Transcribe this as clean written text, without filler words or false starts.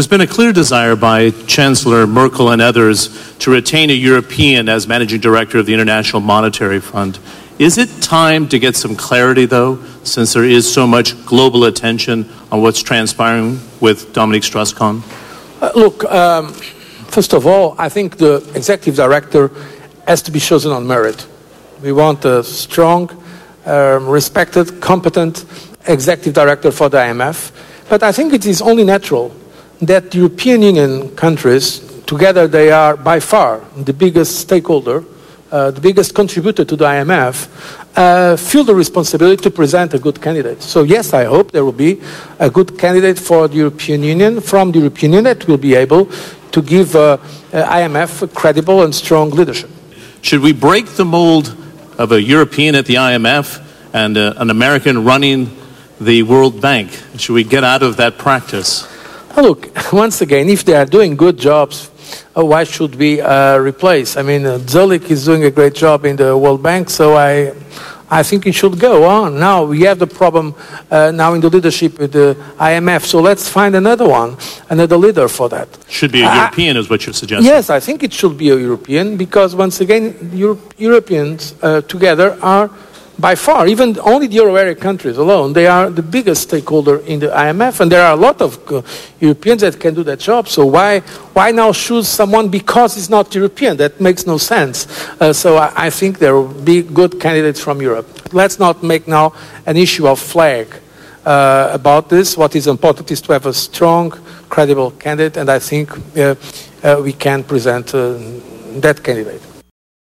There's been a clear desire by Chancellor Merkel and others to retain a European as managing director of the International Monetary Fund. Is it time to get some clarity, though, since there is so much global attention on what's transpiring with Dominique Strauss-Kahn? Look, first of all, I think the executive director has to be chosen on merit. We want a strong, respected, competent executive director for the IMF. But I think it is only natural that the European Union countries, together they are by far the biggest stakeholder, the biggest contributor to the IMF, feel the responsibility to present a good candidate. So yes, I hope there will be a good candidate for the European Union, from the European Union, that will be able to give IMF a credible and strong leadership. Should we break the mold of a European at the IMF and an American running the World Bank? Should we get out of that practice? Look, once again, if they are doing good jobs, why should we replace? I mean, Zolik is doing a great job in the World Bank, so I think it should go on. Now, we have the problem now in the leadership with the IMF, so let's find another one, another leader for that. Should be a European is what you're suggesting. Yes, I think it should be a European, because once again, Europeans together are by far, even only the Euro area countries alone, they are the biggest stakeholder in the IMF, and there are a lot of Europeans that can do that job. So why now choose someone because he's not European? That makes no sense. So I think there will be good candidates from Europe. Let's not make now an issue of flag about this. What is important is to have a strong, credible candidate, and I think we can present that candidate.